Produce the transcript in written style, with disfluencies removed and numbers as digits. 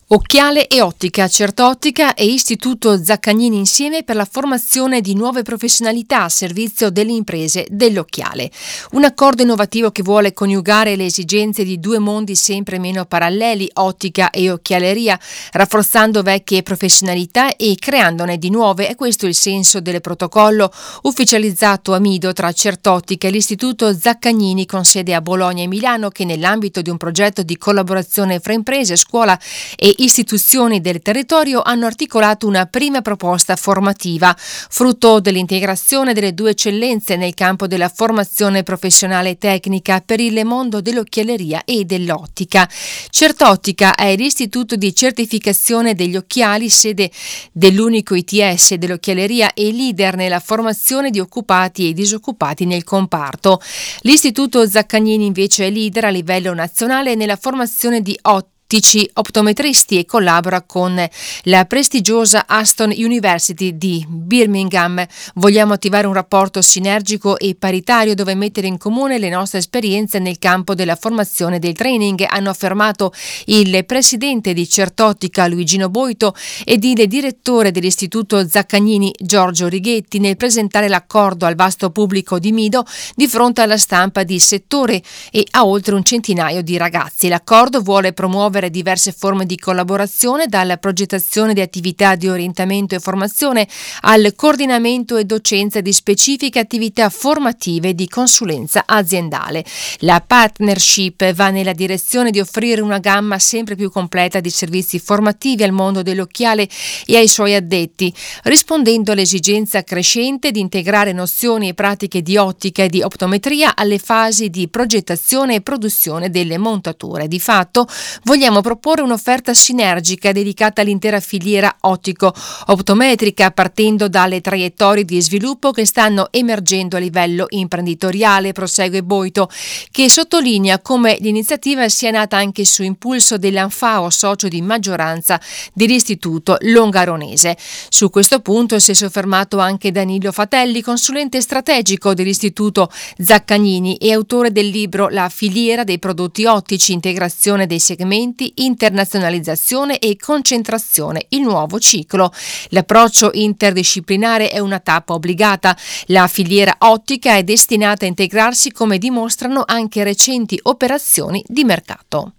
Occhiale e Ottica, Certottica e Istituto Zaccagnini insieme per la formazione di nuove professionalità a servizio delle imprese dell'occhiale. Un accordo innovativo che vuole coniugare le esigenze di due mondi sempre meno paralleli, ottica e occhialeria, rafforzando vecchie professionalità e creandone di nuove. È questo il senso del protocollo ufficializzato a Mido tra Certottica e l'Istituto Zaccagnini con sede a Bologna e Milano, che nell'ambito di un progetto di collaborazione fra imprese, scuola e istituzioni del territorio hanno articolato una prima proposta formativa, frutto dell'integrazione delle due eccellenze nel campo della formazione professionale e tecnica per il mondo dell'occhialeria e dell'ottica. Certottica è l'istituto di certificazione degli occhiali, sede dell'unico ITS dell'occhialeria e leader nella formazione di occupati e disoccupati nel comparto. L'Istituto Zaccagnini invece è leader a livello nazionale nella formazione di optometristi e collabora con la prestigiosa Aston University di Birmingham. Vogliamo attivare un rapporto sinergico e paritario dove mettere in comune le nostre esperienze nel campo della formazione e del training, hanno affermato il presidente di Certottica Luigino Boito ed il direttore dell'Istituto Zaccagnini Giorgio Righetti nel presentare l'accordo al vasto pubblico di Mido di fronte alla stampa di settore e a oltre un centinaio di ragazzi. L'accordo vuole promuovere diverse forme di collaborazione, dalla progettazione di attività di orientamento e formazione al coordinamento e docenza di specifiche attività formative di consulenza aziendale. La partnership va nella direzione di offrire una gamma sempre più completa di servizi formativi al mondo dell'occhiale e ai suoi addetti, rispondendo all'esigenza crescente di integrare nozioni e pratiche di ottica e di optometria alle fasi di progettazione e produzione delle montature. Di fatto, vogliamo proporre un'offerta sinergica dedicata all'intera filiera ottico-optometrica, partendo dalle traiettorie di sviluppo che stanno emergendo a livello imprenditoriale, prosegue Boito, che sottolinea come l'iniziativa sia nata anche su impulso dell'Anfao, socio di maggioranza dell'Istituto Longaronese. Su questo punto si è soffermato anche Danilo Fatelli, consulente strategico dell'Istituto Zaccagnini e autore del libro La filiera dei prodotti ottici, integrazione dei segmenti, internazionalizzazione e concentrazione, il nuovo ciclo. L'approccio interdisciplinare è una tappa obbligata. La filiera ottica è destinata a integrarsi, come dimostrano anche recenti operazioni di mercato.